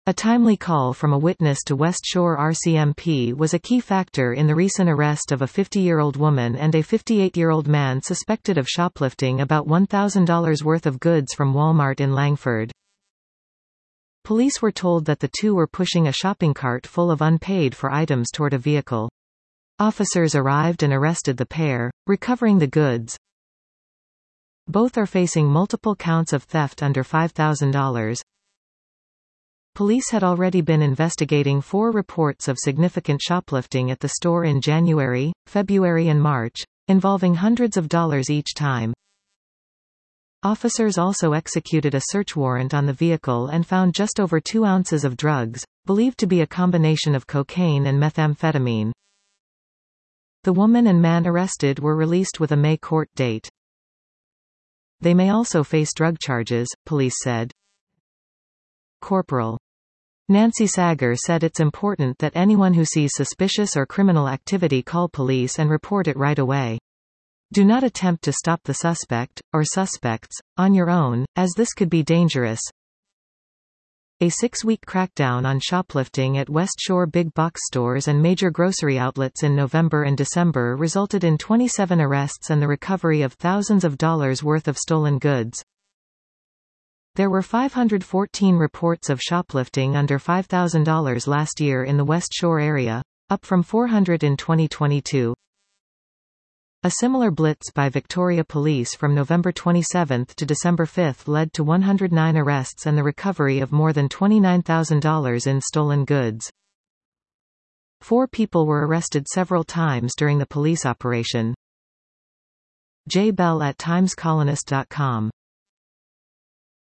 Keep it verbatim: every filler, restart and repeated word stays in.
A timely call from a witness to West Shore R C M P was a key factor in the recent arrest of a fifty-year-old woman and a fifty-eight-year-old man suspected of shoplifting about one thousand dollars worth of goods from Walmart in Langford. Police were told that the two were pushing a shopping cart full of unpaid-for items toward a vehicle. Officers arrived and arrested the pair, recovering the goods. Both are facing multiple counts of theft under five thousand dollars. Police had already been investigating four reports of significant shoplifting at the store in January, February and March, involving hundreds of dollars each time. Officers also executed a search warrant on the vehicle and found just over two ounces of drugs, believed to be a combination of cocaine and methamphetamine. The woman and man arrested were released with a May court date. They may also face drug charges, police said. Corporal Nancy Sager said it's important that anyone who sees suspicious or criminal activity call police and report it right away. Do not attempt to stop the suspect, or suspects, on your own, as this could be dangerous. A six-week crackdown on shoplifting at West Shore big box stores and major grocery outlets in November and December resulted in twenty-seven arrests and the recovery of thousands of dollars worth of stolen goods. There were five hundred fourteen reports of shoplifting under five thousand dollars last year in the West Shore area, up from four hundred in twenty twenty-two. A similar blitz by Victoria Police from November twenty-seventh to December fifth led to one hundred nine arrests and the recovery of more than twenty-nine thousand dollars in stolen goods. Four people were arrested several times during the police operation. Jay Bell at times colonist dot com